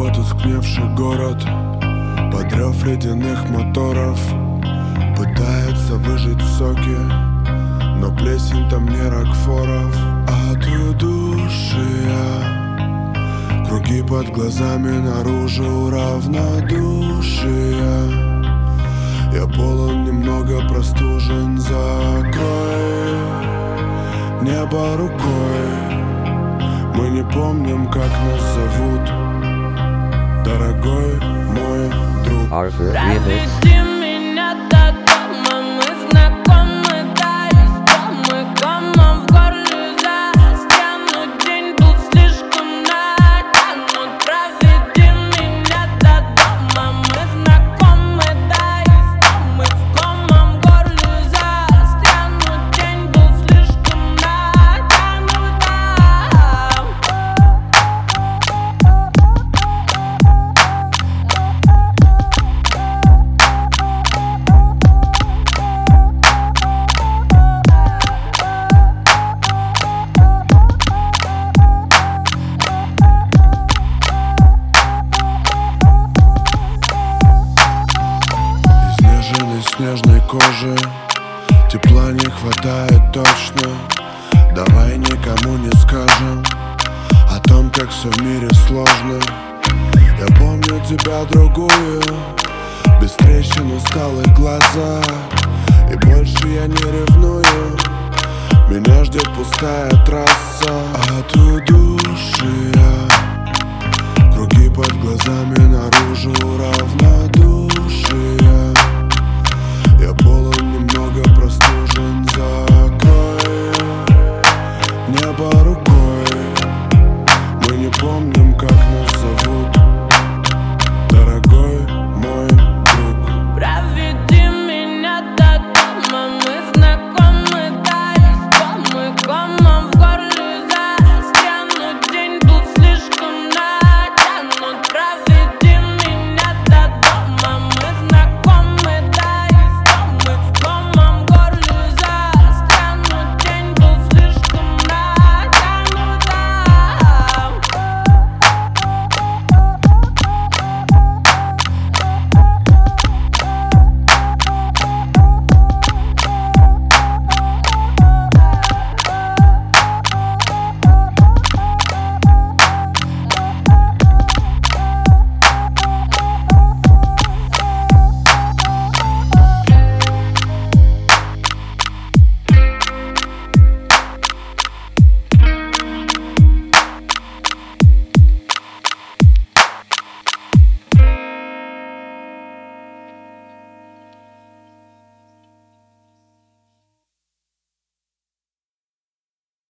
потускневший город под рев ледяных моторов пытается выжать соки, но плесень там не рокфоров. От удушья круги под глазами, наружу равнодушие. Я полон, немного простужен, закрой небо рукой. Мы не помним, как нас зовут, дорогой мой друг. Проведи меня до дома, мы знакомы, да, и мы комом в горле застрянут. День тут слишком натянут. Проведи меня до дома, мы знакомы, да, и мы комом в горле застрянут. День тут слишком натянут. Изнеженной снежной кожи тепла не хватает точно. Давай никому не скажем о том, как все в мире сложно. Я помню тебя другую, без трещин, усталых глаза. И больше я не ревную, меня ждет пустая трасса. От удушья круги под глазами, наружу равнодушие.